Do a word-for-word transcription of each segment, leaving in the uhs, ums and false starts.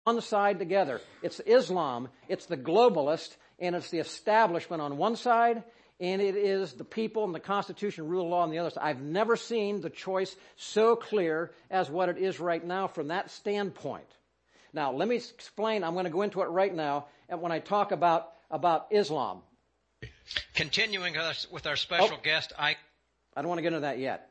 one side together. It's Islam, it's the globalist, and it's the establishment on one side, and it is the people and the Constitution, rule of law on the other side. I've never seen the choice so clear as what it is right now from that standpoint. Now, let me explain. I'm going to go into it right now, and when I talk about, about Islam. Continuing with our special oh, guest, I... I don't want to get into that yet.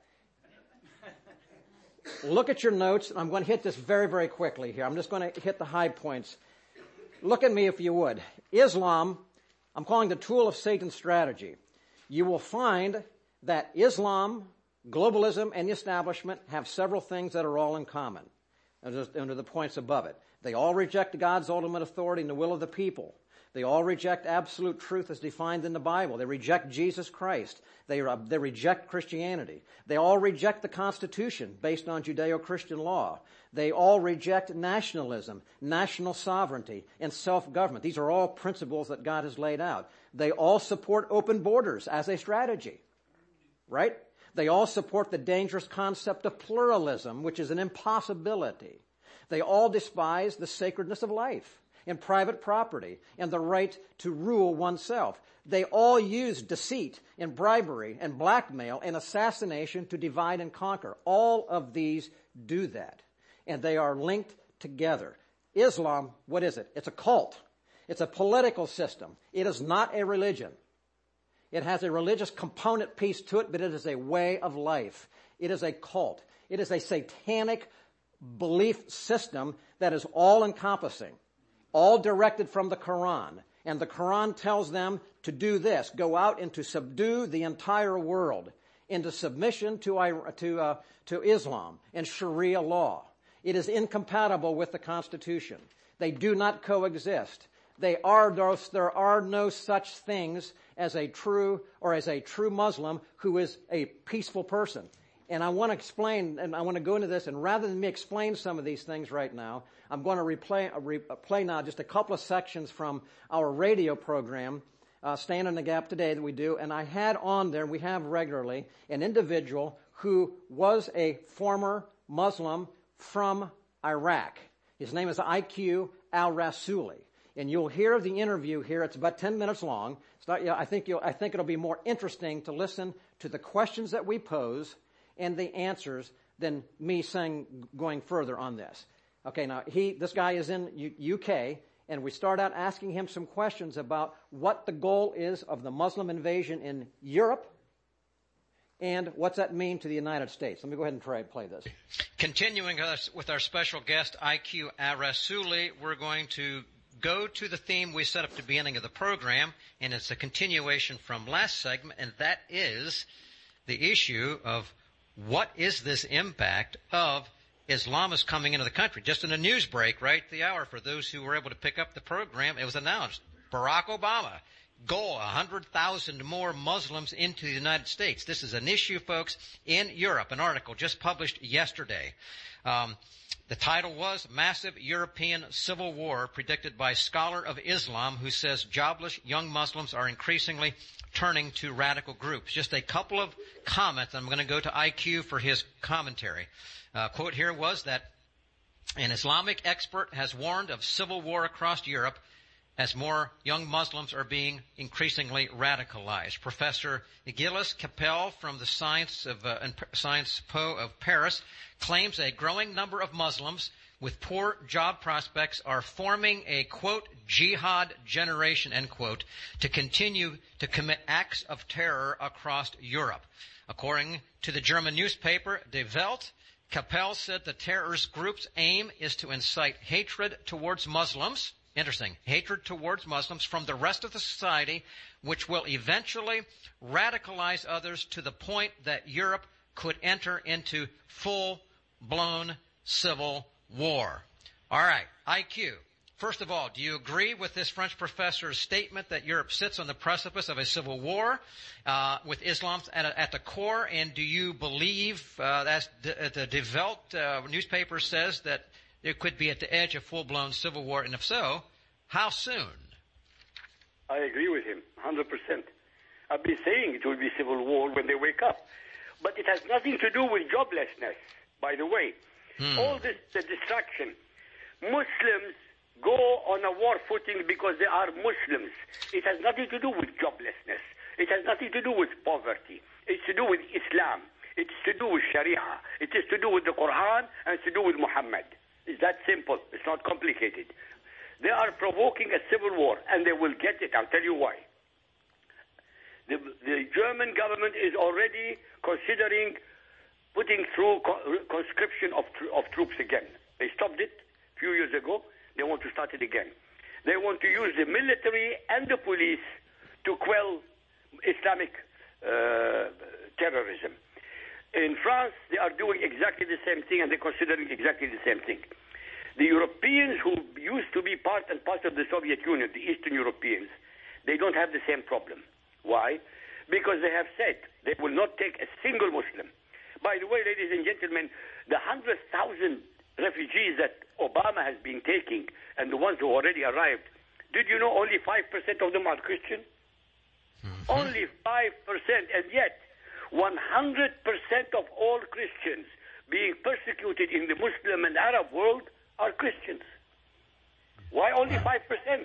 Look at your notes. I'm going to hit this very, very quickly here. I'm just going to hit the high points. Look at me if you would. Islam, I'm calling the tool of Satan's strategy. You will find that Islam, globalism, and the establishment have several things that are all in common under the points above it. They all reject God's ultimate authority and the will of the people. They all reject absolute truth as defined in the Bible. They reject Jesus Christ. They, uh, they reject Christianity. They all reject the Constitution based on Judeo-Christian law. They all reject nationalism, national sovereignty, and self-government. These are all principles that God has laid out. They all support open borders as a strategy, right? They all support the dangerous concept of pluralism, which is an impossibility. They all despise the sacredness of life and private property and the right to rule oneself. They all use deceit and bribery and blackmail and assassination to divide and conquer. All of these do that, and they are linked together. Islam, what is it? It's a cult. It's a political system. It is not a religion. It has a religious component piece to it, but it is a way of life. It is a cult. It is a satanic belief system that is all-encompassing, all directed from the Quran. And the Quran tells them to do this, go out and to subdue the entire world into submission to, to, uh, to Islam and Sharia law. It is incompatible with the Constitution. They do not coexist. They are those, there are no such things as a true or as a true Muslim who is a peaceful person. And I want to explain, and I want to go into this, and rather than me explain some of these things right now, I'm going to replay, uh, re, uh, play now just a couple of sections from our radio program, uh, Stand in the Gap Today, that we do. And I had on there, we have regularly, an individual who was a former Muslim from Iraq. His name is I Q al-Rasuli. And you'll hear the interview here. It's about ten minutes long. It's not, you know, I think you'll, I think it'll be more interesting to listen to the questions that we pose and the answers than me saying, going further on this. Okay, now he, this guy is in U- U K, and we start out asking him some questions about what the goal is of the Muslim invasion in Europe, and what's that mean to the United States. Let me go ahead and try and play this. Continuing us with our special guest, I Q al-Rasuli, we're going to go to the theme we set up at the beginning of the program, and it's a continuation from last segment, and that is the issue of what is this impact of Islamists coming into the country? Just in a news break, right, the hour, for those who were able to pick up the program, it was announced, Barack Obama, goal, one hundred thousand more Muslims into the United States. This is an issue, folks, in Europe, an article just published yesterday. Um, the title was Massive European Civil War Predicted by Scholar of Islam who says jobless young Muslims are increasingly turning to radical groups. Just a couple of comments. I'm going to go to I Q for his commentary. Uh, quote here was that an Islamic expert has warned of civil war across Europe as more young Muslims are being increasingly radicalized. Professor Gilles Capel from the Science of uh, Sciences Po of Paris claims a growing number of Muslims with poor job prospects are forming a, quote, jihad generation, end quote, to continue to commit acts of terror across Europe. According to the German newspaper Die Welt, Capel said the terrorist group's aim is to incite hatred towards Muslims, interesting, hatred towards Muslims from the rest of the society, which will eventually radicalize others to the point that Europe could enter into full-blown civil war. All right, I Q. First of all, do you agree with this French professor's statement that Europe sits on the precipice of a civil war uh, with Islam at, at the core? And do you believe, uh, as the, the Die Welt uh, newspaper says, that it could be at the edge of full-blown civil war? And if so, how soon? I agree with him, one hundred percent. I've been saying it will be civil war when they wake up. But it has nothing to do with joblessness, by the way. Hmm. All this, the distraction Muslims go on a war footing because they are Muslims. It has nothing to do with joblessness. It has nothing to do with poverty. It's to do with Islam. It's to do with Sharia. It is to do with the Quran, and it's to do with Muhammad. It's that simple. It's not complicated. They are provoking a civil war, and they will get it. I'll tell you why. The, the German government is already considering putting through co- conscription of, tr- of troops again. They stopped it a few years ago. They want to start it again. They want to use the military and the police to quell Islamic uh, terrorism. In France, they are doing exactly the same thing, and they're considering exactly the same thing. The Europeans who used to be part and part of the Soviet Union, the Eastern Europeans, they don't have the same problem. Why? Because they have said they will not take a single Muslim. By the way, ladies and gentlemen, the one hundred thousand refugees that Obama has been taking and the ones who already arrived, did you know only five percent of them are Christian? Mm-hmm. Only five percent, and yet one hundred percent of all Christians being persecuted in the Muslim and Arab world are Christians. Why only five percent?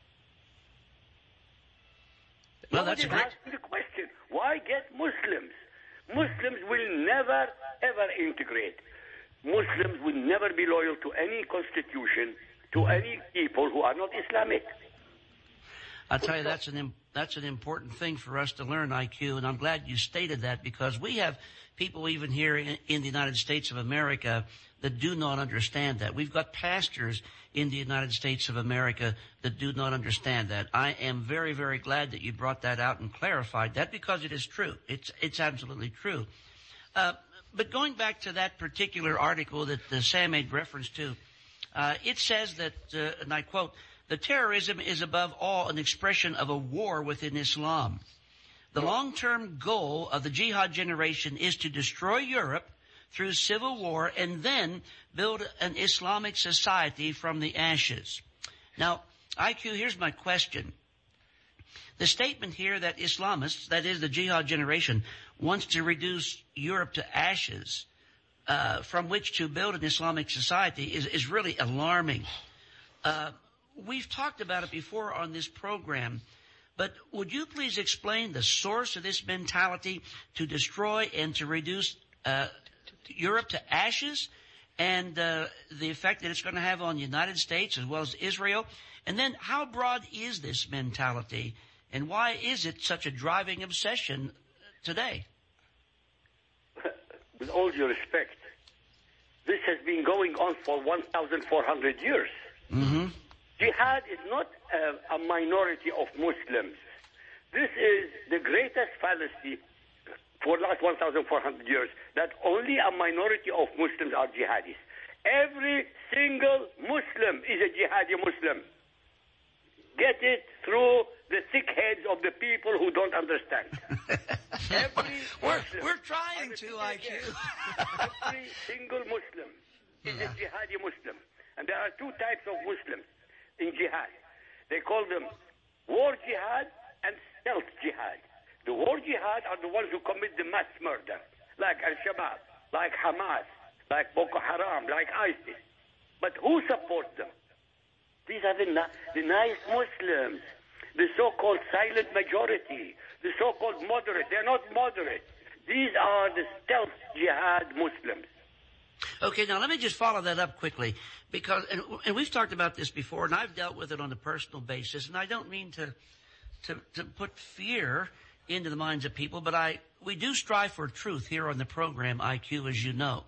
Well, that's a great... asking the question, why get Muslims? Muslims will never, ever integrate. Muslims will never be loyal to any constitution, to any people who are not Islamic. I'll tell you, that's an that's an important thing for us to learn, I Q, and I'm glad you stated that, because we have people even here in, in the United States of America that do not understand that. We've got pastors in the United States of America that do not understand that. I am very, very glad that you brought that out and clarified that, because it is true. It's it's absolutely true. Uh, but going back to that particular article that uh, Sam made reference to, uh, it says that, uh, and I quote, "The terrorism is above all an expression of a war within Islam. The long-term goal of the jihad generation is to destroy Europe through civil war and then build an Islamic society from the ashes." Now, I Q, here's my question. The statement here that Islamists, that is the jihad generation, wants to reduce Europe to ashes uh, from which to build an Islamic society is, is really alarming. Uh, we've talked about it before on this program, but would you please explain the source of this mentality to destroy and to reduce uh, Europe to ashes, and uh, the effect that it's going to have on the United States as well as Israel? And then how broad is this mentality, and why is it such a driving obsession today? With all due respect, this has been going on for one thousand four hundred years. Mm-hmm. Jihad is not a, a minority of Muslims. This is the greatest fallacy for the last one thousand four hundred years, that only a minority of Muslims are jihadis. Every single Muslim is a jihadi Muslim. Get it through the thick heads of the people who don't understand. Every we're, Muslim, we're trying to, I Q. Every single Muslim is a jihadi Muslim. And there are two types of Muslims in jihad. They call them war jihad and stealth jihad. The war jihad are the ones who commit the mass murder, like Al-Shabaab, like Hamas, like Boko Haram, like ISIS. But who supports them? These are the, the nice Muslims, the so-called silent majority, the so-called moderate. They're not moderate. These are the stealth jihad Muslims. Okay, now let me just follow that up quickly, because, and, and we've talked about this before, and I've dealt with it on a personal basis, and I don't mean to, to, to put fear into the minds of people, but I, we do strive for truth here on the program, I Q, as you know.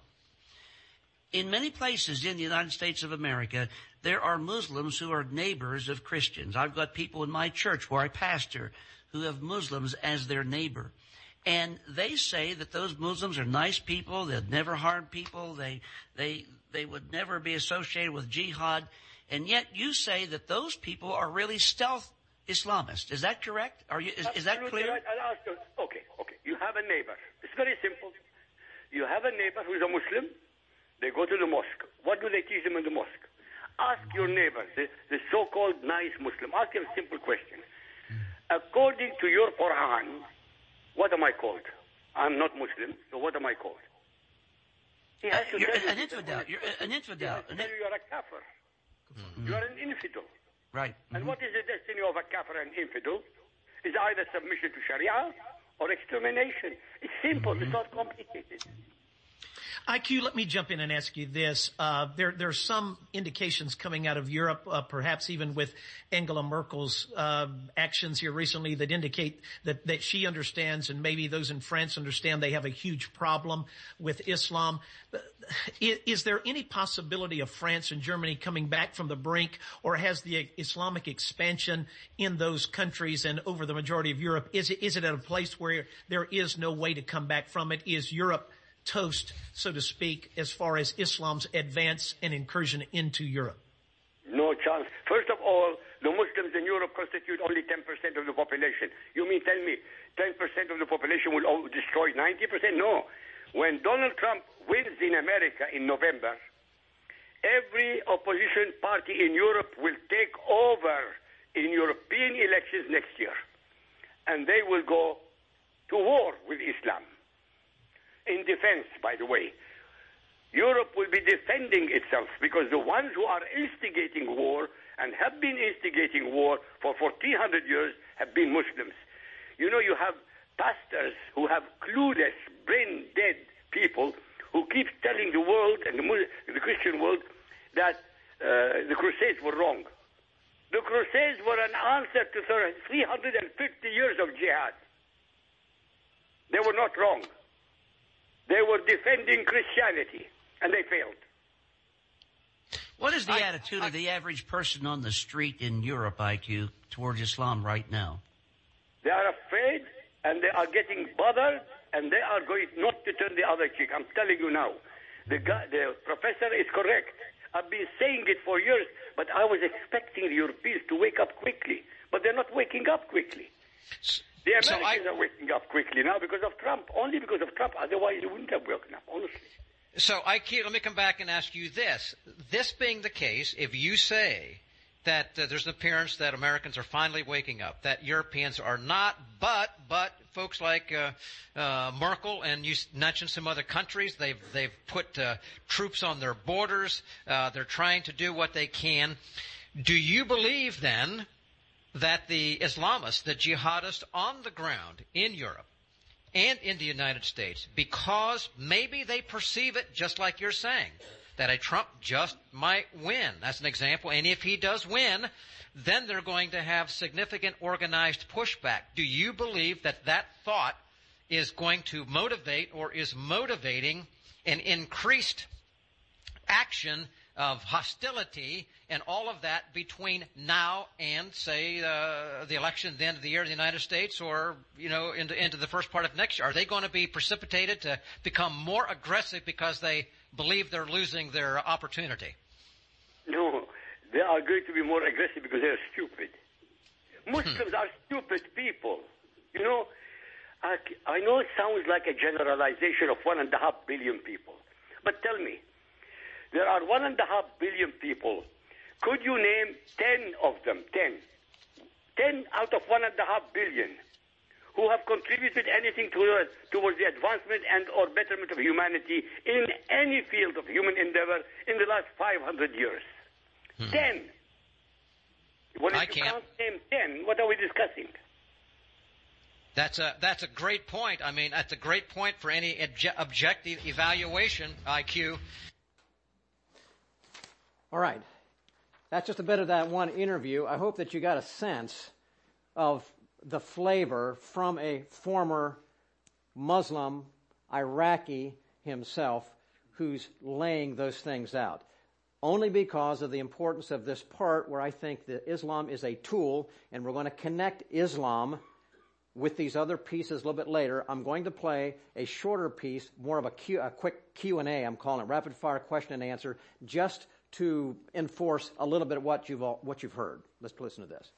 In many places in the United States of America, there are Muslims who are neighbors of Christians. I've got people in my church where I pastor who have Muslims as their neighbor. And they say that those Muslims are nice people, they'd never harm people, they, they, they would never be associated with jihad. And yet you say that those people are really stealth Islamists. Is that correct? Are you, is, is that clear? Right. I'll ask you. Okay, okay. You have a neighbor. It's very simple. You have a neighbor who's a Muslim. They go to the mosque. What do they teach them in the mosque? Ask your neighbor, the, the so-called nice Muslim. Ask him a simple question. According to your Quran, what am I called? I'm not Muslim, so what am I called? He has to you're tell an you infidel. You're an infidel. He has to tell you you're a kafir. Mm-hmm. You are an infidel. Right. And Mm-hmm. what is the destiny of a kafir and infidel? It's either submission to Sharia or extermination. It's simple. Mm-hmm. It's not complicated. I Q, let me jump in and ask you this. Uh, there, there are some indications coming out of Europe, uh, perhaps even with Angela Merkel's uh, actions here recently that indicate that, that she understands, and maybe those in France understand, they have a huge problem with Islam. Is, is there any possibility of France and Germany coming back from the brink, or has the Islamic expansion in those countries and over the majority of Europe, is it, is it at a place where there is no way to come back from it? Is Europe toast, so to speak, as far as Islam's advance and incursion into Europe? No chance. First of all, the Muslims in Europe constitute only ten percent of the population. You mean tell me ten percent of the population will destroy ninety percent? No. When Donald Trump wins in America in November, every opposition party in Europe will take over in European elections next year. And they will go to war with Islam. In defense, by the way. Europe will be defending itself because the ones who are instigating war and have been instigating war for fourteen hundred years have been Muslims. You know, you have pastors who have clueless, brain-dead people who keep telling the world and the, Muslim, the Christian world that uh, the Crusades were wrong. The Crusades were an answer to three hundred fifty years of jihad. They were not wrong. They were defending Christianity, and they failed. What is the I, attitude I, of the average person on the street in Europe, I Q, towards Islam right now? They are afraid, and they are getting bothered, and they are going not to turn the other cheek. I'm telling you now. The, guy, the professor is correct. I've been saying it for years, but I was expecting the Europeans to wake up quickly. But they're not waking up quickly. The Americans so I, are waking up quickly now because of Trump, only because of Trump. Otherwise, they wouldn't have woken up, honestly. So, Ike, let me come back and ask you this. This being the case, if you say that uh, there's an appearance that Americans are finally waking up, that Europeans are not, but but folks like uh, uh, Merkel, and you mentioned some other countries, they've, they've put uh, troops on their borders. Uh, they're trying to do what they can. Do you believe, then, that the Islamists, the jihadists on the ground in Europe and in the United States, because maybe they perceive it just like you're saying, that a Trump just might win. That's an example. And if he does win, then they're going to have significant organized pushback. Do you believe that that thought is going to motivate or is motivating an increased action of hostility and all of that between now and, say, uh, the election at the end of the year in the United States, or, you know, into, into the first part of next year? Are they going to be precipitated to become more aggressive because they believe they're losing their opportunity? No, they are going to be more aggressive because they're stupid. Muslims hmm. are stupid people. You know, I, I know it sounds like a generalization of one and a half billion people, but tell me, there are one and a half billion people. Could you name ten of them, ten, ten out of one and a half billion, who have contributed anything towards, towards the advancement and or betterment of humanity in any field of human endeavor in the last five hundred years? Hmm. Ten. Well, if I you can't. can't name ten, what are we discussing? That's a that's a great point. I mean, that's a great point for any obje- objective evaluation, I Q. All right. That's just a bit of that one interview. I hope that you got a sense of the flavor from a former Muslim Iraqi himself who's laying those things out. Only because of the importance of this part where I think that Islam is a tool, and we're going to connect Islam with these other pieces a little bit later. I'm going to play a shorter piece, more of a, Q, a quick Q and A, I'm calling it, rapid fire question and answer, just to enforce a little bit of what you've all, what you've heard. Let's listen to this.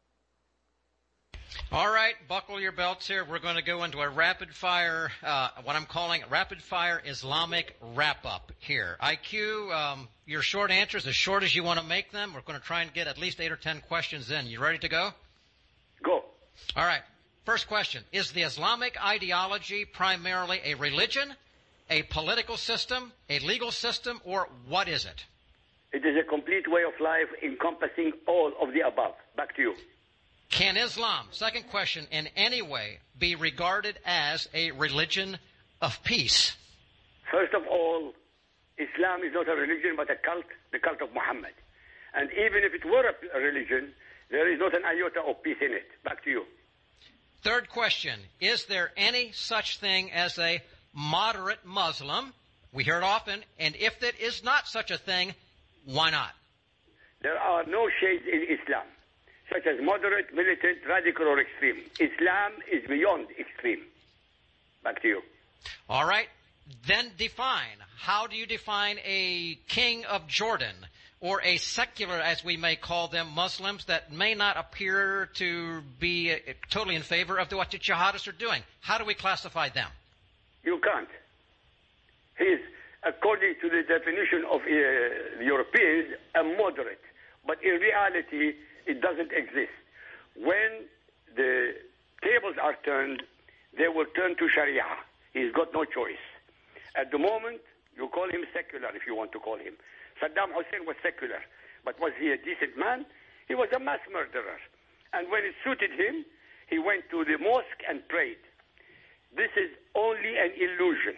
All right, buckle your belts here. We're going to go into a rapid fire, uh, what I'm calling rapid fire Islamic wrap up here. I Q, um, your short answers, as short as you want to make them. We're going to try and get at least eight or ten questions in. You ready to go? Go. All right. First question. Is the Islamic ideology primarily a religion, a political system, a legal system, or what is it? It is a complete way of life encompassing all of the above. Back to you. Can Islam, second question, in any way be regarded as a religion of peace? First of all, Islam is not a religion but a cult, the cult of Muhammad. And even if it were a religion, there is not an iota of peace in it. Back to you. Third question, is there any such thing as a moderate Muslim? We hear it often, and if that is not such a thing, why not? There are no shades in Islam, such as moderate, militant, radical, or extreme. Islam is beyond extreme. Back to you. All right. Then define. How do you define a king of Jordan or a secular, as we may call them, Muslims that may not appear to be totally in favor of what the jihadists are doing? How do we classify them? You can't. He is, according to the definition of uh, the Europeans, a moderate. But in reality, it doesn't exist. When the tables are turned, they will turn to Sharia. He's got no choice. At the moment, you call him secular if you want to call him. Saddam Hussein was secular. But was he a decent man? He was a mass murderer. And when it suited him, he went to the mosque and prayed. This is only an illusion.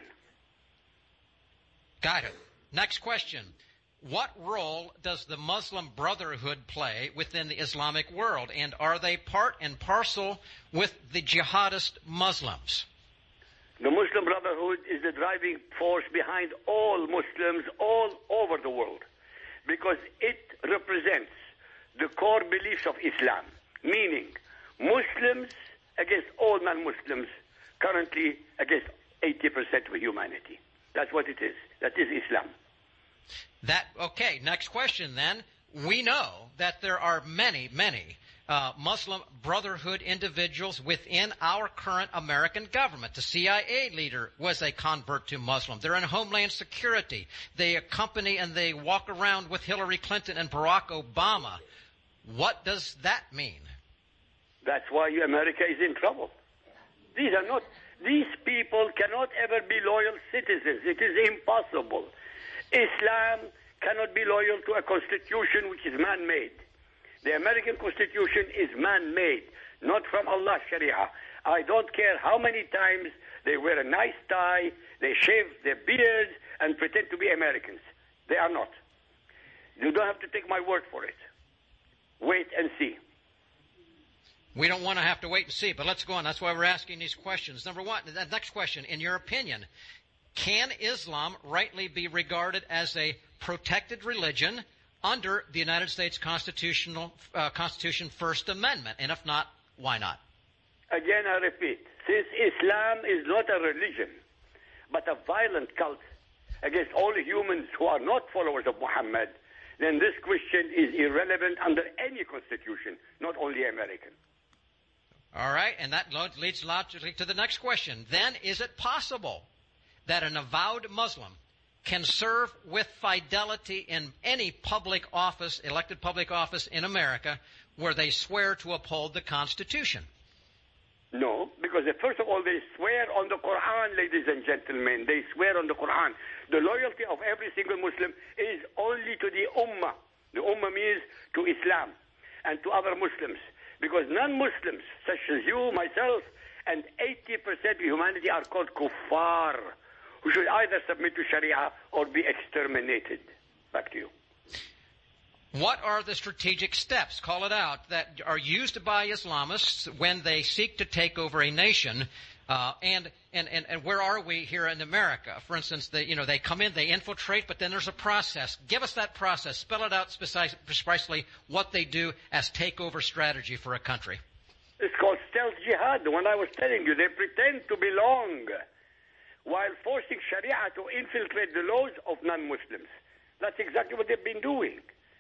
Got it. Next question. What role does the Muslim Brotherhood play within the Islamic world? And are they part and parcel with the jihadist Muslims? The Muslim Brotherhood is the driving force behind all Muslims all over the world because it represents the core beliefs of Islam, meaning Muslims against all non-Muslims, currently against eighty percent of humanity. That's what it is. That is Islam. That okay, next question then. We know that there are many, many uh, Muslim Brotherhood individuals within our current American government. The C I A leader was a convert to Muslim. They're in Homeland Security. They accompany and they walk around with Hillary Clinton and Barack Obama. What does that mean? That's why America is in trouble. These are not, these people cannot ever be loyal citizens. It is impossible. Islam cannot be loyal to a constitution which is man-made. The American Constitution is man-made, not from Allah's Sharia. I don't care how many times they wear a nice tie, they shave their beards, and pretend to be Americans. They are not. You don't have to take my word for it. Wait and see. We don't want to have to wait and see, but let's go on. That's why we're asking these questions. Number one, the next question, in your opinion, can Islam rightly be regarded as a protected religion under the United States Constitutional uh, Constitution First Amendment? And if not, why not? Again, I repeat, since Islam is not a religion, but a violent cult against all humans who are not followers of Muhammad, then this question is irrelevant under any constitution, not only American. All right, and that leads logically to the next question. Then, is it possible that an avowed Muslim can serve with fidelity in any public office, elected public office in America, where they swear to uphold the Constitution? No, because first of all, they swear on the Quran, ladies and gentlemen. They swear on the Quran. The loyalty of every single Muslim is only to the Ummah. The Ummah means to Islam and to other Muslims. Because non-Muslims, such as you, myself, and eighty percent of humanity are called kuffar, who should either submit to Sharia or be exterminated. Back to you. What are the strategic steps, call it out, that are used by Islamists when they seek to take over a nation? Uh, and, and, and, and where are we here in America? For instance, they, you know, they come in, they infiltrate, but then there's a process. Give us that process. Spell it out precisely what they do as takeover strategy for a country. It's called stealth jihad, the one I was telling you. They pretend to belong while forcing Sharia to infiltrate the laws of non-Muslims. That's exactly what they've been doing.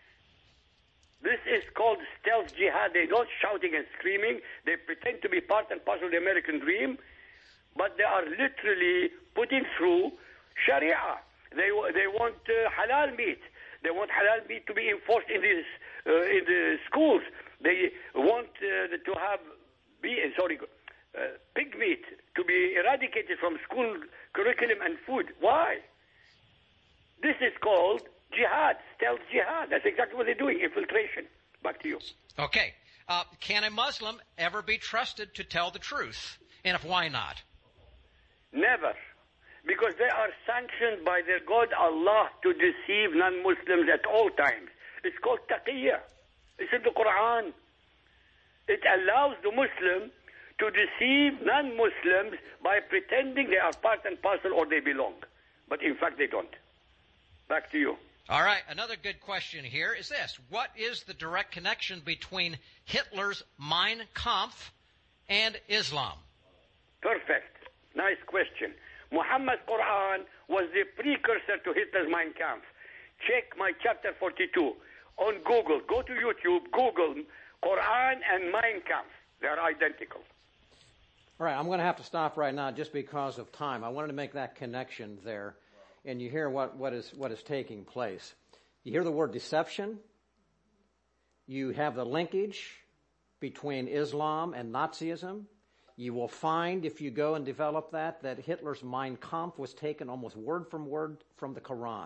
This is called stealth jihad. They're not shouting and screaming. They pretend to be part and parcel of the American dream, but they are literally putting through Sharia. They they want uh, halal meat. They want halal meat to be enforced in these uh, in the schools. They want uh, to have be sorry uh, pig meat to be eradicated from school curriculum and food. Why? This is called Jihad, stealth jihad. That's exactly what they're doing, infiltration. Back to you. Okay. Uh, can a Muslim ever be trusted to tell the truth? And if why not? Never. Because they are sanctioned by their God Allah to deceive non-Muslims at all times. It's called taqiyya. It's in the Quran. It allows the Muslim to deceive non-Muslims by pretending they are part and parcel or they belong. But in fact they don't. Back to you. All right, another good question here is this. What is the direct connection between Hitler's Mein Kampf and Islam? Perfect. Nice question. Muhammad's Quran was the precursor to Hitler's Mein Kampf. Check my chapter forty-two on Google. Go to YouTube, Google Quran and Mein Kampf. They are identical. All right, I'm going to have to stop right now just because of time. I wanted to make that connection there. And you hear what, what is what is taking place. You hear the word deception. You have the linkage between Islam and Nazism. You will find, if you go and develop that, that Hitler's Mein Kampf was taken almost word from word from the Quran.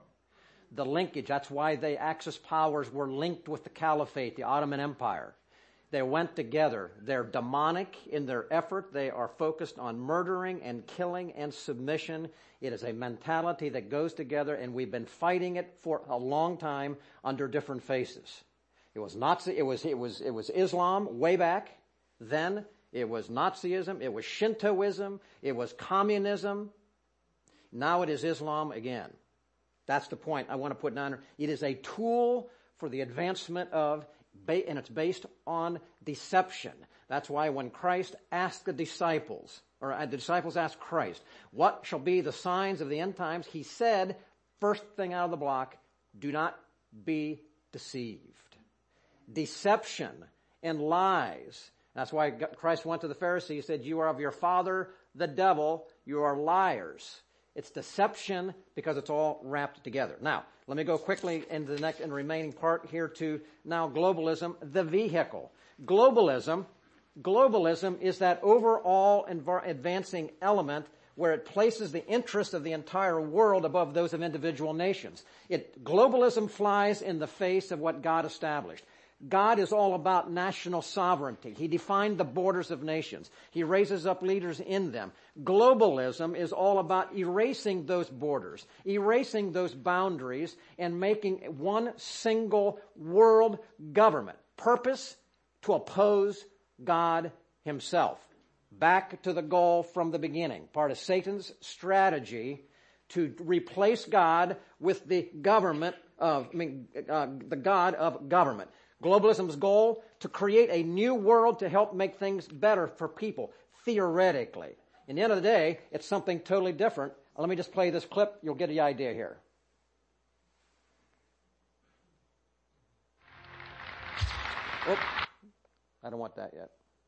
The linkage, that's why the Axis powers were linked with the Caliphate, the Ottoman Empire. They went together. They're demonic in their effort. They are focused on murdering and killing and submission. It is a mentality that goes together, and we've been fighting it for a long time under different faces. It was Nazi, it was, it was, it was Islam way back then. It was Nazism. It was Shintoism. It was communism. Now it is Islam again. That's the point I want to put down. It is a tool for the advancement of, and it's based on deception. That's why when Christ asked the disciples, or the disciples asked Christ, what shall be the signs of the end times? He said, first thing out of the block, do not be deceived. Deception and lies. That's why Christ went to the Pharisees, he said, you are of your father, the devil, you are liars. It's deception because it's all wrapped together. Now, let me go quickly into the next and remaining part here to now globalism, the vehicle. Globalism, globalism is that overall env- advancing element where it places the interest of the entire world above those of individual nations. It, globalism flies in the face of what God established. God is all about national sovereignty. He defined the borders of nations. He raises up leaders in them. Globalism is all about erasing those borders, erasing those boundaries, and making one single world government. Purpose? To oppose God himself. Back to the goal from the beginning. Part of Satan's strategy to replace God with the government of, I mean, uh, the God of government. Globalism's goal, to create a new world to help make things better for people, theoretically. In the end of the day, it's something totally different. Let me just play this clip. You'll get the idea here. Oop. I don't want that yet.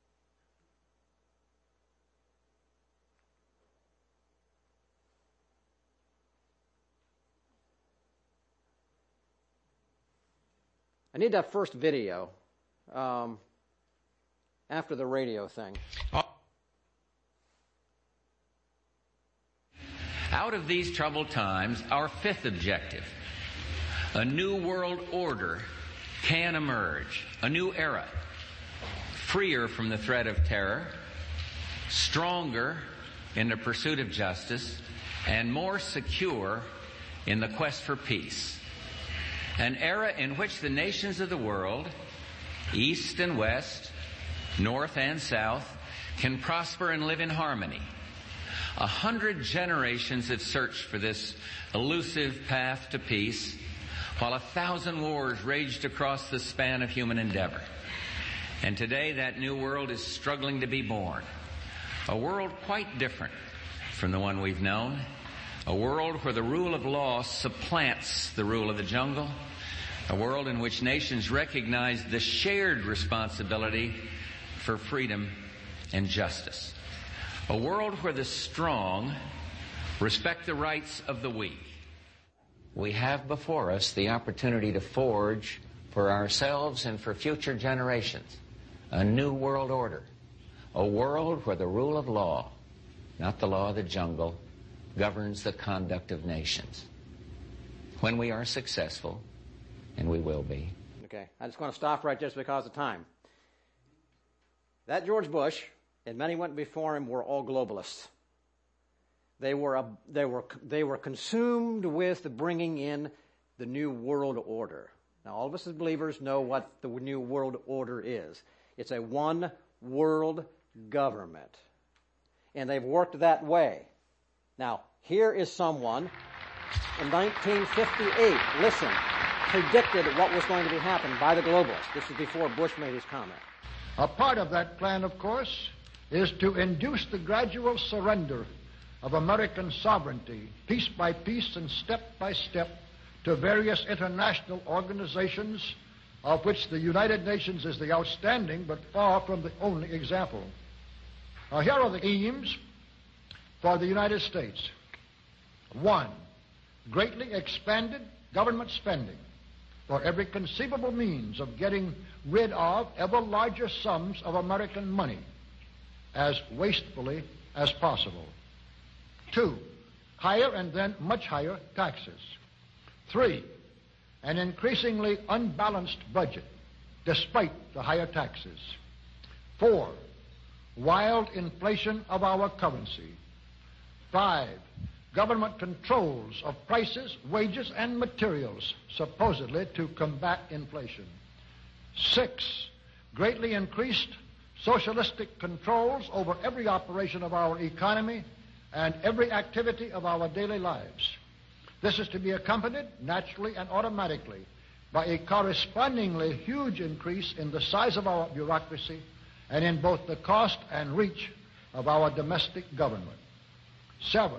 I need that first video um, after the radio thing. Out of these troubled times, our fifth objective, a new world order can emerge, a new era, freer from the threat of terror, stronger in the pursuit of justice, and more secure in the quest for peace. An era in which the nations of the world, east and west, north and south, can prosper and live in harmony. A hundred generations have searched for this elusive path to peace, while a thousand wars raged across the span of human endeavor. And today that new world is struggling to be born. A world quite different from the one we've known. A world where the rule of law supplants the rule of the jungle. A world in which nations recognize the shared responsibility for freedom and justice. A world where the strong respect the rights of the weak. We have before us the opportunity to forge for ourselves and for future generations a new world order. A world where the rule of law, not the law of the jungle, governs the conduct of nations. when we are successful, and we will be. Okay, I'm just going to stop right just because of time. That George Bush, and many went before him, were all globalists. They were, a, they were, they were consumed with bringing in the New World Order. Now, all of us as believers know what the New World Order is. It's a one world government. And they've worked that way. Now, here is someone in nineteen fifty-eight, listen, predicted what was going to be happening by the globalists. This is before Bush made his comment. A part of that plan, of course, is to induce the gradual surrender of American sovereignty, piece by piece and step by step, to various international organizations, of which the United Nations is the outstanding but far from the only example. Now, here are the aims for the United States. One, greatly expanded government spending for every conceivable means of getting rid of ever larger sums of American money as wastefully as possible. Two, higher and then much higher taxes. Three, an increasingly unbalanced budget despite the higher taxes. Four, wild inflation of our currency. Five, government controls of prices, wages, and materials, supposedly to combat inflation. Six, greatly increased socialistic controls over every operation of our economy and every activity of our daily lives. This is to be accompanied naturally and automatically by a correspondingly huge increase in the size of our bureaucracy and in both the cost and reach of our domestic government. Seven,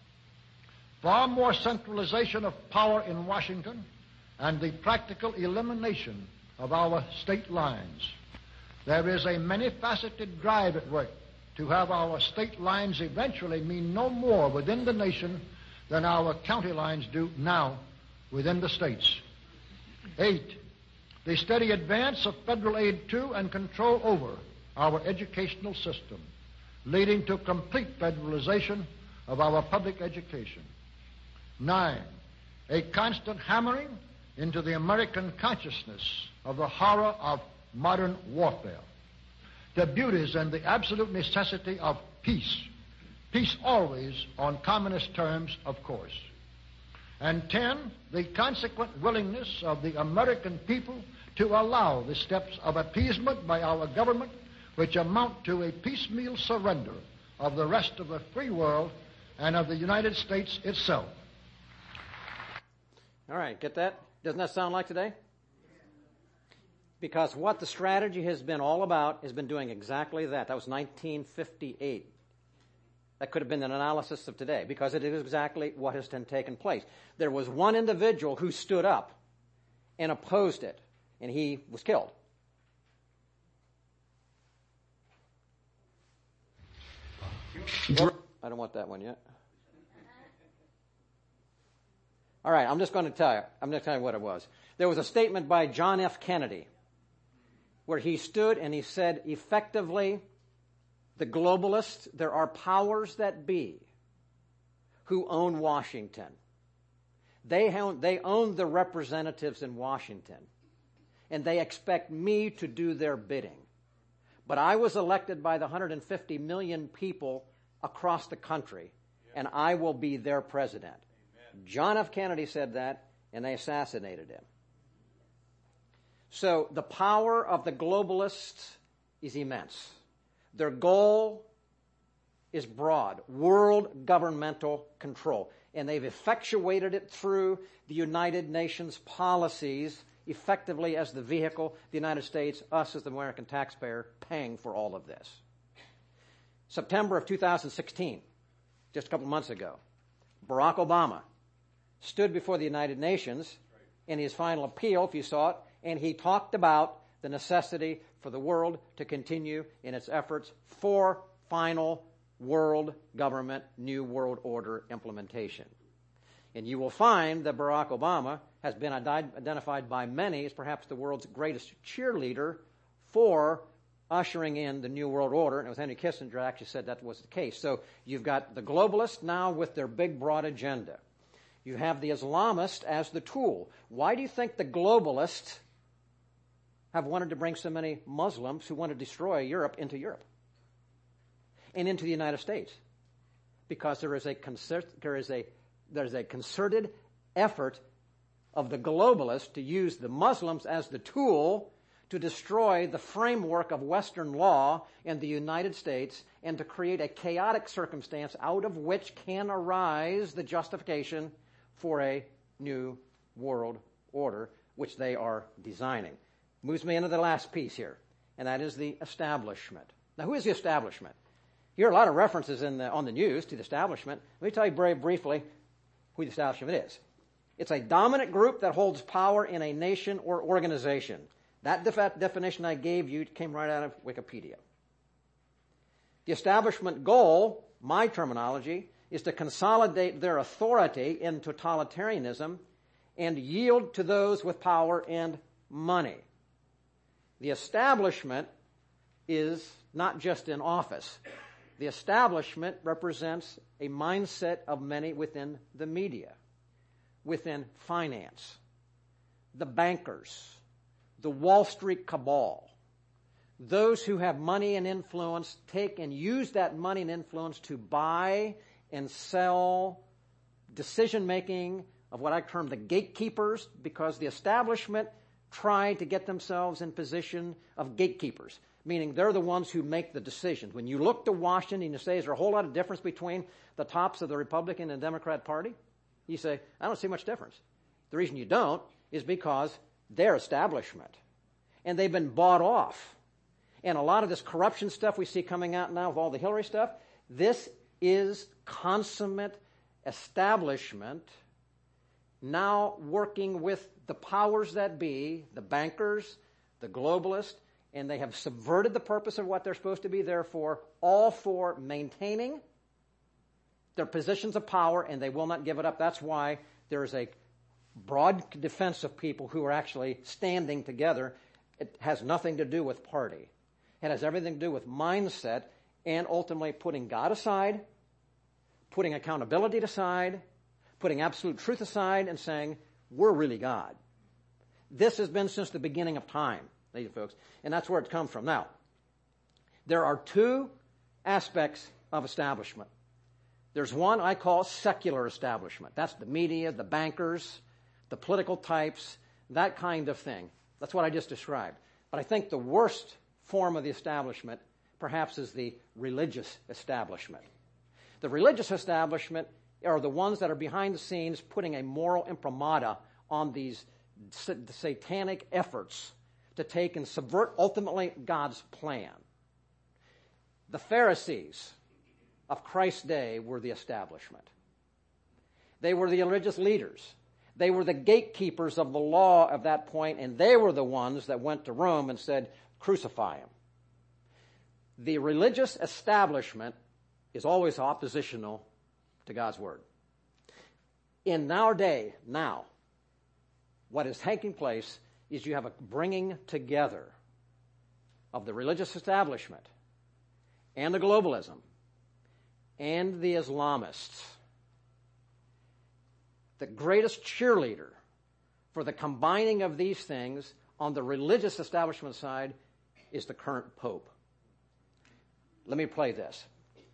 far more centralization of power in Washington and the practical elimination of our state lines. There is a many-faceted drive at work to have our state lines eventually mean no more within the nation than our county lines do now within the states. Eight, the steady advance of federal aid to and control over our educational system, leading to complete federalization of our public education. Nine, a constant hammering into the American consciousness of the horror of modern warfare, the beauties and the absolute necessity of peace, peace always on communist terms, of course. And ten, the consequent willingness of the American people to allow the steps of appeasement by our government which amount to a piecemeal surrender of the rest of the free world and of the United States itself. All right, get that? Doesn't that sound like today? Because what the strategy has been all about has been doing exactly that. That was nineteen fifty-eight. That could have been an analysis of today, because it is exactly what has taken place. There was one individual who stood up and opposed it, and he was killed. Well, I don't want that one yet. All right, I'm just going to tell you. I'm going to tell you what it was. There was a statement by John F. Kennedy where he stood and he said, effectively, the globalists, there are powers that be who own Washington. They own, they own the representatives in Washington, and they expect me to do their bidding. But I was elected by the one hundred fifty million people across the country, and I will be their president. Amen. John F. Kennedy said that, and they assassinated him. So the power of the globalists is immense. Their goal is broad, world governmental control. And they've effectuated it through the United Nations policies, effectively as the vehicle, the United States, us as the American taxpayer, paying for all of this. September of two thousand sixteen, just a couple months ago, Barack Obama stood before the United Nations in his final appeal, if you saw it, and he talked about the necessity for the world to continue in its efforts for final world government, new world order implementation. And you will find that Barack Obama has been identified by many as perhaps the world's greatest cheerleader for ushering in the new world order. And it was Henry Kissinger actually said that was the case. So you've got the globalists now with their big, broad agenda. You have the Islamists as the tool. Why do you think the globalists have wanted to bring so many Muslims who want to destroy Europe into Europe and into the United States? Because there is a concert, there is a there's a concerted effort of the globalists to use the Muslims as the tool to destroy the framework of Western law in the United States and to create a chaotic circumstance out of which can arise the justification for a new world order, which they are designing. Moves me into the last piece here, and that is the establishment. Now, who is the establishment? You hear a lot of references in the, on the news to the establishment. Let me tell you very briefly who the establishment is. It's a dominant group that holds power in a nation or organization. That def- definition I gave you came right out of Wikipedia. The establishment goal, my terminology, is to consolidate their authority in totalitarianism and yield to those with power and money. The establishment is not just in office. The establishment represents a mindset of many within the media, within finance, the bankers, the Wall Street cabal. Those who have money and influence take and use that money and influence to buy and sell decision-making of what I term the gatekeepers, because the establishment try to get themselves in position of gatekeepers, meaning they're the ones who make the decisions. When you look to Washington and you say, is there a whole lot of difference between the tops of the Republican and Democrat Party? You say, I don't see much difference. The reason you don't is because they're establishment. And they've been bought off. And a lot of this corruption stuff we see coming out now with all the Hillary stuff, this is consummate establishment now working with the powers that be, the bankers, the globalists, and they have subverted the purpose of what they're supposed to be, therefore, all for maintaining their positions of power, and they will not give it up. That's why there is a broad defense of people who are actually standing together. It has nothing to do with party. It has everything to do with mindset and ultimately putting God aside, putting accountability aside, putting absolute truth aside, and saying, we're really God. This has been since the beginning of time, ladies and folks, and that's where it comes from. Now, there are two aspects of establishment. There's one I call secular establishment. That's the media, the bankers, the political types, that kind of thing. That's what I just described. But I think the worst form of the establishment perhaps is the religious establishment. The religious establishment are the ones that are behind the scenes putting a moral imprimatur on these satanic efforts to take and subvert ultimately God's plan. The Pharisees of Christ's day were the establishment. They were the religious leaders. They were the gatekeepers of the law at that point, and they were the ones that went to Rome and said, crucify him. The religious establishment is always oppositional to God's word. In our day, now, what is taking place is you have a bringing together of the religious establishment and the globalism and the Islamists. The greatest cheerleader for the combining of these things on the religious establishment side is the current Pope. Let me play this.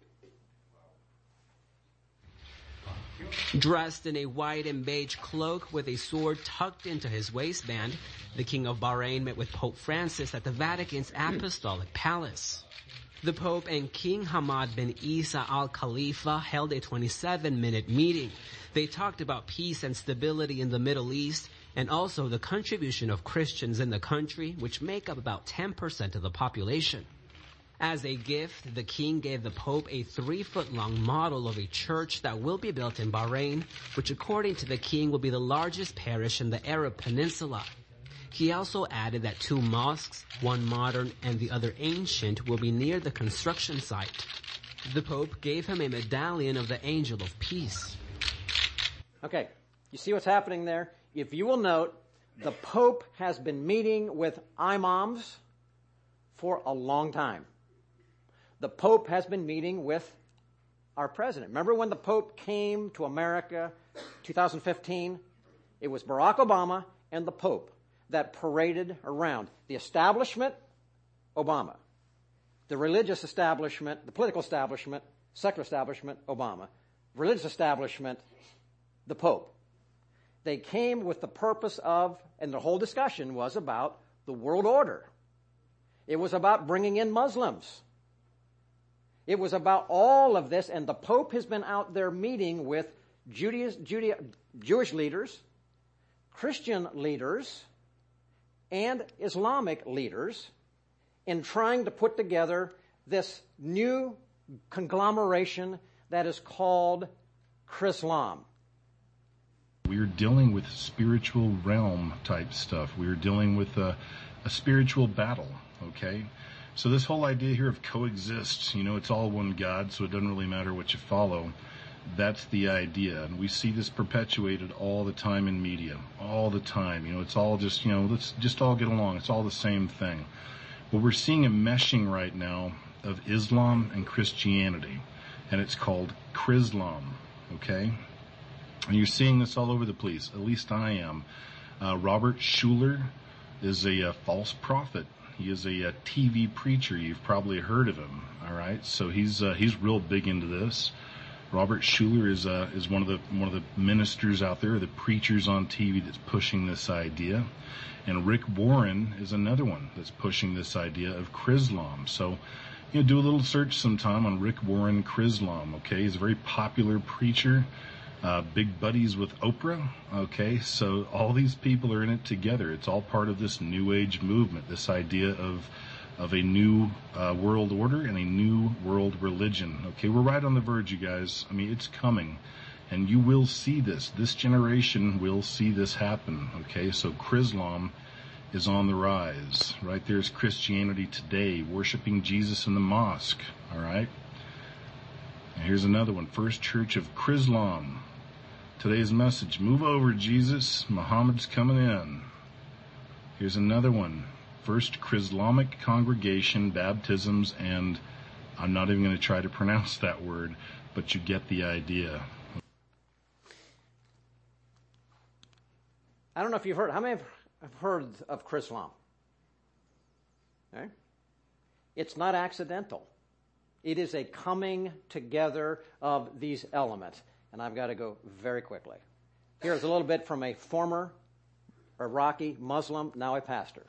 Dressed in a white and beige cloak with a sword tucked into his waistband, the King of Bahrain met with Pope Francis at the Vatican's Apostolic Palace. The Pope and King Hamad bin Isa Al Khalifa held a twenty-seven minute meeting. They talked about peace and stability in the Middle East and also the contribution of Christians in the country, which make up about ten percent of the population. As a gift, the king gave the Pope a three-foot-long model of a church that will be built in Bahrain, which according to the king will be the largest parish in the Arab Peninsula. He also added that two mosques, one modern and the other ancient, will be near the construction site. The Pope gave him a medallion of the Angel of Peace. Okay, you see what's happening there? If you will note, the Pope has been meeting with imams for a long time. The Pope has been meeting with our president. Remember when the Pope came to America two thousand fifteen, it was Barack Obama and the Pope that paraded around. The establishment, Obama. The religious establishment, the political establishment, secular establishment, Obama. Religious establishment, the Pope. They came with the purpose of, and the whole discussion was about the world order. It was about bringing in Muslims. It was about all of this, and the Pope has been out there meeting with Judaism, Judea, Jewish leaders, Christian leaders, and Islamic leaders in trying to put together this new conglomeration that is called Chrislam. We are dealing with spiritual realm type stuff. We are dealing with a, a spiritual battle, okay? So this whole idea here of coexist, you know, it's all one God, so it doesn't really matter what you follow. That's the idea. And we see this perpetuated all the time in media, all the time. You know, it's all just, you know, let's just all get along. It's all the same thing. But we're seeing a meshing right now of Islam and Christianity, and it's called Chrislam, okay? And you're seeing this all over the place. At least I am. Uh, Robert Schuller is a, a false prophet. He is a, a T V preacher. You've probably heard of him, all right? So he's uh, he's real big into this. Robert Schuller is uh, is one of the one of the ministers out there, the preachers on T V that's pushing this idea. And Rick Warren is another one that's pushing this idea of Chrislam. So, you know, do a little search sometime on Rick Warren Chrislam, okay? He's a very popular preacher. Uh, big buddies with Oprah, okay? So all these people are in it together. It's all part of this New Age movement, this idea of of a new uh, world order and a new world religion, okay? We're right on the verge, you guys. I mean, it's coming, and you will see this. This generation will see this happen, okay? So Chrislam is on the rise. Right there's Christianity Today, worshiping Jesus in the mosque, all right? And here's another one, First Church of Chrislam. Today's message, move over, Jesus, Muhammad's coming in. Here's another one, First Chrislamic Congregation, Baptisms, and I'm not even going to try to pronounce that word, but you get the idea. I don't know if you've heard, how many have heard of Chrislam? Okay. It's not accidental. It is a coming together of these elements. And I've got to go very quickly. Here's a little bit from a former Iraqi Muslim, now a pastor.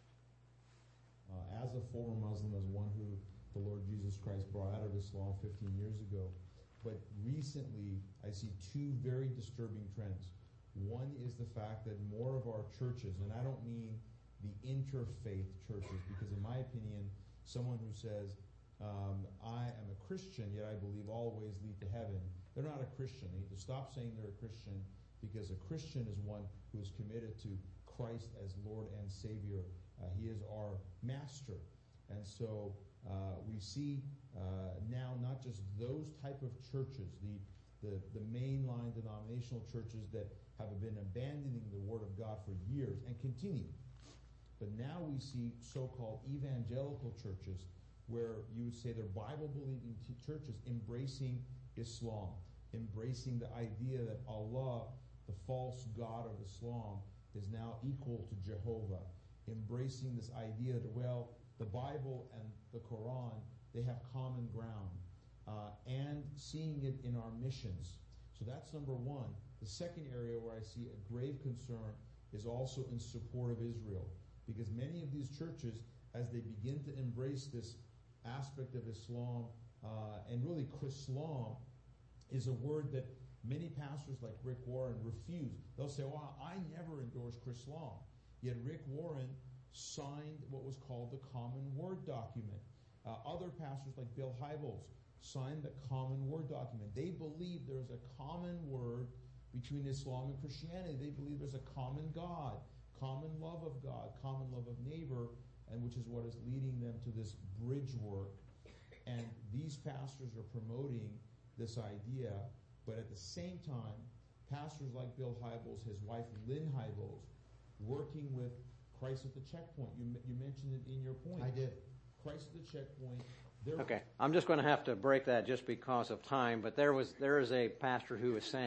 Uh, as a former Muslim, as one who the Lord Jesus Christ brought out of Islam fifteen years ago, but recently I see two very disturbing trends. One is the fact that more of our churches, and I don't mean the interfaith churches, because in my opinion, someone who says, um, I am a Christian, yet I believe all ways lead to heaven, they're not a Christian. They need to stop saying they're a Christian, because a Christian is one who is committed to Christ as Lord and Savior. Uh, he is our master. And so uh, we see uh, now not just those type of churches, the, the, the mainline denominational churches that have been abandoning the Word of God for years and continue. But now we see so-called evangelical churches where you would say they're Bible-believing t- churches embracing Islam, embracing the idea that Allah, the false god of Islam, is now equal to Jehovah, embracing this idea that, well, the Bible and the Quran, they have common ground, uh, and seeing it in our missions. So that's number one. The second area where I see a grave concern is also in support of Israel, because many of these churches, as they begin to embrace this aspect of Islam, uh, and really Chrislam is a word that many pastors like Rick Warren refuse. They'll say, well, I never endorsed Chrislam. Yet Rick Warren signed what was called the Common Word document. Uh, other pastors like Bill Hybels signed the Common Word document. They believe there's a common word between Islam and Christianity. They believe there's a common God, common love of God, common love of neighbor, and which is what is leading them to this bridge work. And these pastors are promoting this idea, but at the same time, pastors like Bill Hybels, his wife Lynn Hybels, working with Christ at the Checkpoint. You, you mentioned it in your point. I did. Christ at the Checkpoint. Okay, I'm just going to have to break that just because of time, but there was there is a pastor who was saying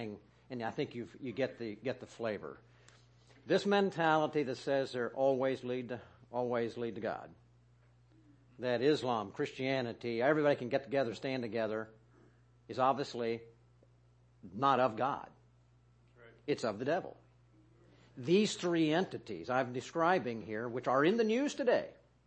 And I think you you get the get the flavor. This mentality that says they're always lead to, always lead to God. That Islam, Christianity, everybody can get together, stand together, is obviously not of God. Right. It's of the devil. These three entities I'm describing here, which are in the news today,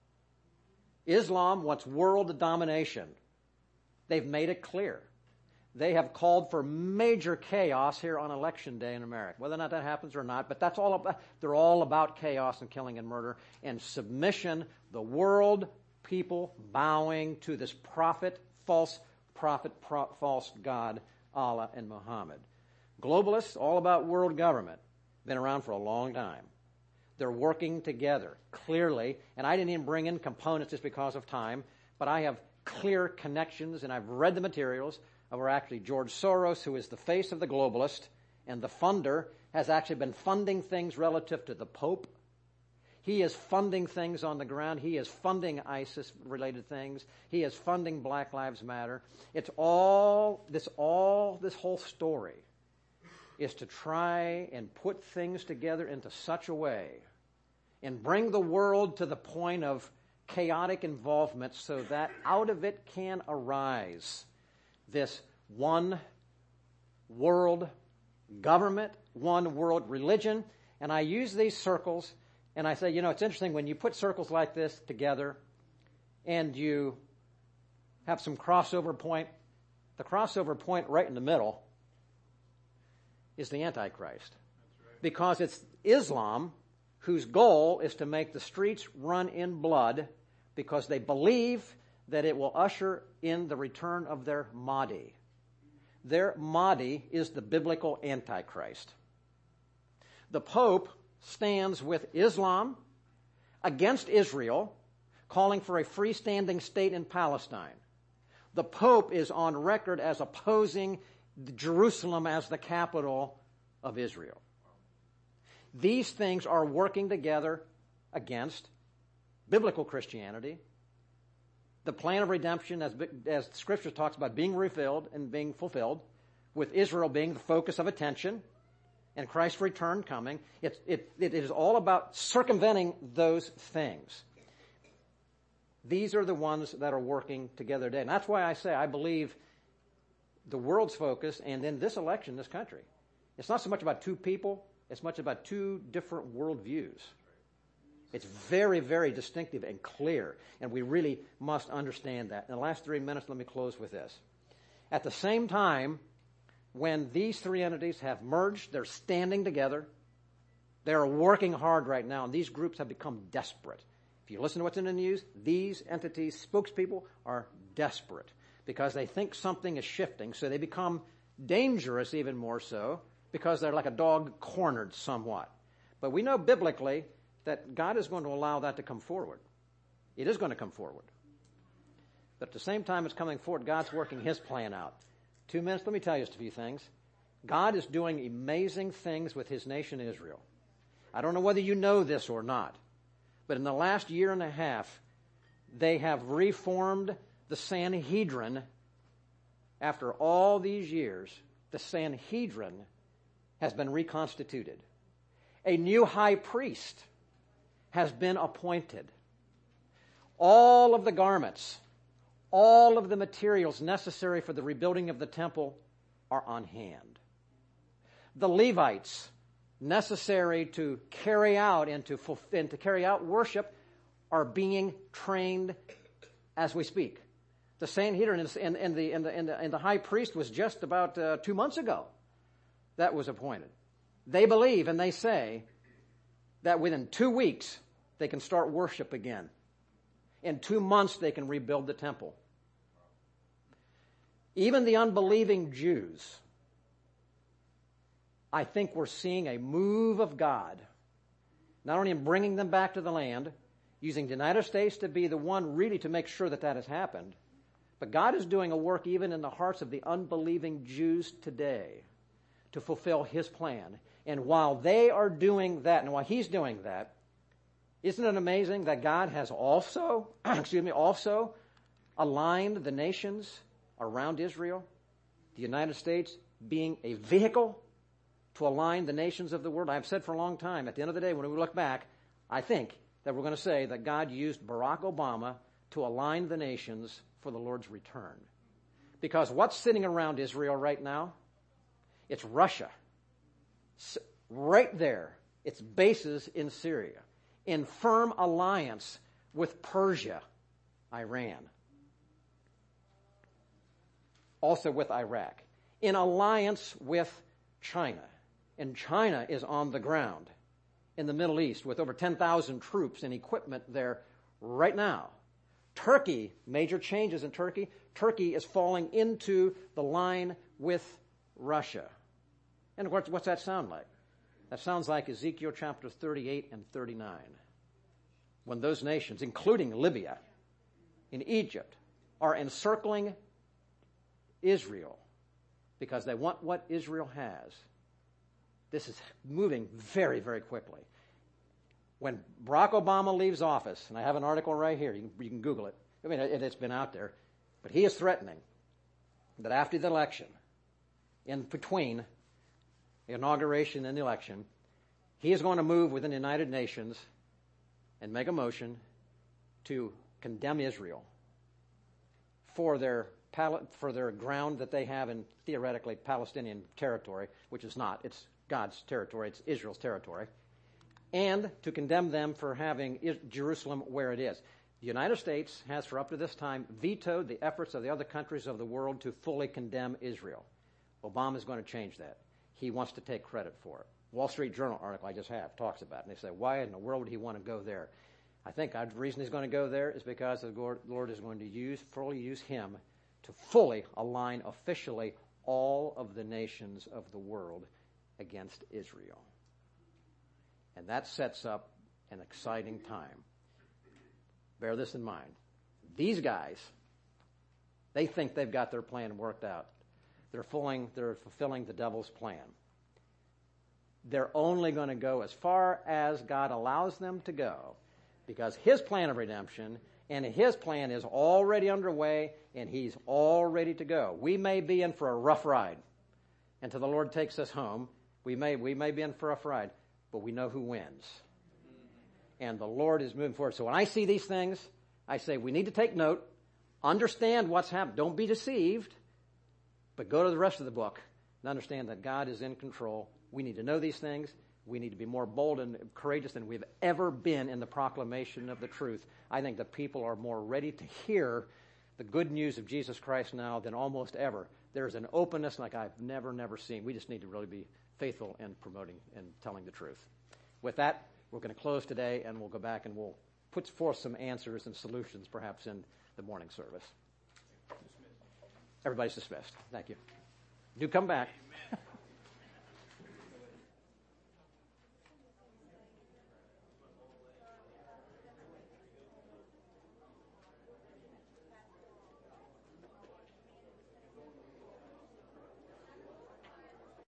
Islam wants world domination. They've made it clear. They have called for major chaos here on election day in America. Whether or not that happens or not, but that's all about, they're all about chaos and killing and murder and submission, the world people bowing to this prophet, false prophet, pro, false God, Allah and Muhammad. Globalists, all about world government, been around for a long time. They're working together, clearly, and I didn't even bring in components just because of time, but I have clear connections, and I've read the materials of where actually George Soros, who is the face of the globalist and the funder, has actually been funding things relative to the Pope. He is funding things on the ground. He is funding ISIS-related things. He is funding Black Lives Matter. It's all, this all, this whole story is to try and put things together into such a way and bring the world to the point of chaotic involvement so that out of it can arise this one world government, one world religion. And I use these circles, and I say, you know, it's interesting when you put circles like this together and you have some crossover point, the crossover point right in the middle is the Antichrist. Right. Because it's Islam whose goal is to make the streets run in blood because they believe that it will usher in the return of their Mahdi. Their Mahdi is the biblical Antichrist. The Pope stands with Islam against Israel, calling for a freestanding state in Palestine. The Pope is on record as opposing Jerusalem as the capital of Israel. These things are working together against biblical Christianity, the plan of redemption, as, as Scripture talks about, being refilled and being fulfilled, with Israel being the focus of attention, and Christ's return coming. It, it, it is all about circumventing those things. These are the ones that are working together today. And that's why I say I believe the world's focus, and then this election, this country, it's not so much about two people, it's much about two different worldviews. It's very, very distinctive and clear, and we really must understand that. In the last three minutes, let me close with this. At the same time, when these three entities have merged, they're standing together, they're working hard right now, and these groups have become desperate. If you listen to what's in the news, these entities, spokespeople, are desperate because they think something is shifting, so they become dangerous even more so because they're like a dog cornered somewhat. But we know biblically that God is going to allow that to come forward. It is going to come forward. But at the same time it's coming forward, God's working His plan out. Two minutes, let me tell you just a few things. God is doing amazing things with His nation Israel. I don't know whether you know this or not, but in the last year and a half, they have reformed the Sanhedrin. After all these years, the Sanhedrin has been reconstituted. A new high priest has been appointed. All of the garments, all of the materials necessary for the rebuilding of the temple are on hand. The Levites necessary to carry out and to, and to carry out worship are being trained as we speak. The Sanhedrin and, and, and, the, and, the, and, the, and the high priest was just about uh, two months ago that was appointed. They believe and they say that within two weeks they can start worship again. In two months they can rebuild the temple. Even the unbelieving Jews, I think we're seeing a move of God, not only in bringing them back to the land, using the United States to be the one really to make sure that that has happened, but God is doing a work even in the hearts of the unbelieving Jews today to fulfill His plan. And while they are doing that, and while He's doing that, isn't it amazing that God has also, excuse me, also aligned the nations around Israel, the United States being a vehicle to align the nations of the world. I've said for a long time, at the end of the day, when we look back, I think that we're going to say that God used Barack Obama to align the nations for the Lord's return. Because what's sitting around Israel right now? It's Russia. Right there. Its bases in Syria. In firm alliance with Persia, Iran. Also with Iraq. In alliance with China. And China is on the ground in the Middle East with over ten thousand troops and equipment there right now. Turkey, major changes in Turkey. Turkey is falling into the line with Russia. And what's, what's that sound like? That sounds like Ezekiel chapter thirty-eight and thirty-nine. When those nations, including Libya and Egypt, are encircling Israel because they want what Israel has. This is moving very, very quickly. When Barack Obama leaves office, and I have an article right here, you can, you can Google it. I mean, it, it's been out there. But he is threatening that after the election, in between the inauguration and the election, he is going to move within the United Nations and make a motion to condemn Israel for their for their ground that they have in theoretically Palestinian territory, which is not. It's God's territory. It's Israel's territory. And to condemn them for having Jerusalem where it is. The United States has, for up to this time, vetoed the efforts of the other countries of the world to fully condemn Israel. Obama is going to change that. He wants to take credit for it. Wall Street Journal article I just have talks about it. And they say, why in the world would he want to go there? I think the reason he's going to go there is because the Lord is going to use, fully use him to fully align officially all of the nations of the world against Israel. And that sets up an exciting time. Bear this in mind. These guys, they think they've got their plan worked out. They're fulfilling, they're fulfilling the devil's plan. They're only going to go as far as God allows them to go because his plan of redemption and his plan is already underway and he's all ready to go. We may be in for a rough ride until the Lord takes us home. We may, we may be in for a rough ride, but we know who wins. And the Lord is moving forward. So when I see these things, I say we need to take note, understand what's happening. Don't be deceived, but go to the rest of the book and understand that God is in control. We need to know these things. We need to be more bold and courageous than we've ever been in the proclamation of the truth. I think that people are more ready to hear the good news of Jesus Christ now than almost ever. There's an openness like I've never, never seen. We just need to really be faithful in promoting and telling the truth. With that, we're going to close today, and we'll go back and we'll put forth some answers and solutions perhaps in the morning service. Everybody's dismissed. Thank you. Do come back. Amen.